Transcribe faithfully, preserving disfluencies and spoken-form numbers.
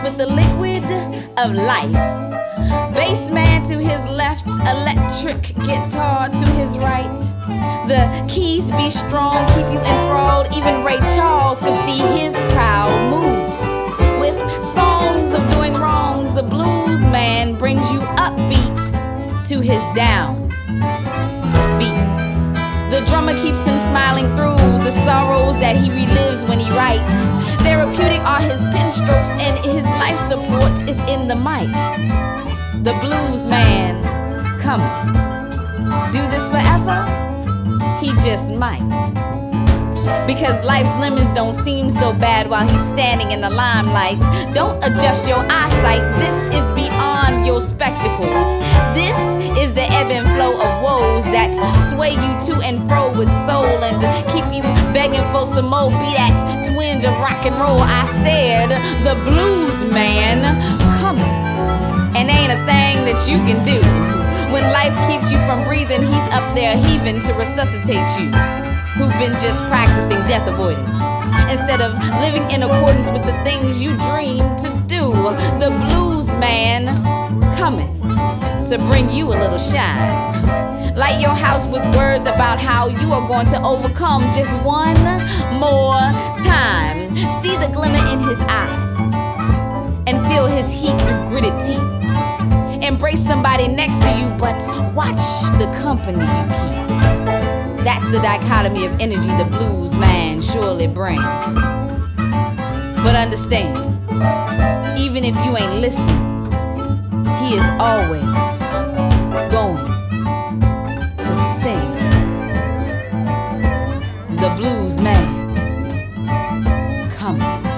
with the liquid of life. Bass man to his left, electric guitar to his right. The keys be strong, keep you enthralled. Even Ray Charles could see his crowd move. With songs of doing wrongs, the blues man brings you upbeat to his down beat. The drummer keeps him smiling through the sorrows that he relives when he writes. Therapeutic are his pen strokes and his life support is in the mic. The blues man cometh. Do this forever? He just might. Because life's lemons don't seem so bad while he's standing in the limelight. Don't adjust your eyesight, this is beyond your spectacles. This is the ebb and flow of woes that sway you to and fro with soul and keep you begging for some more. Be that twinge of rock and roll. I said the blues man cometh, and ain't a thing that you can do. When life keeps you from breathing, he's up there heaving to resuscitate you, who've been just practicing death avoidance instead of living in accordance with the things you dream to do. The blues man cometh to bring you a little shine. Light your house with words about how you are going to overcome just one more time. See the glimmer in his eyes and feel his heat through gritted teeth. Embrace somebody next to you, but watch the company you keep. That's the dichotomy of energy the blues man surely brings. But understand, even if you ain't listening, he is always going to sing. The blues man coming.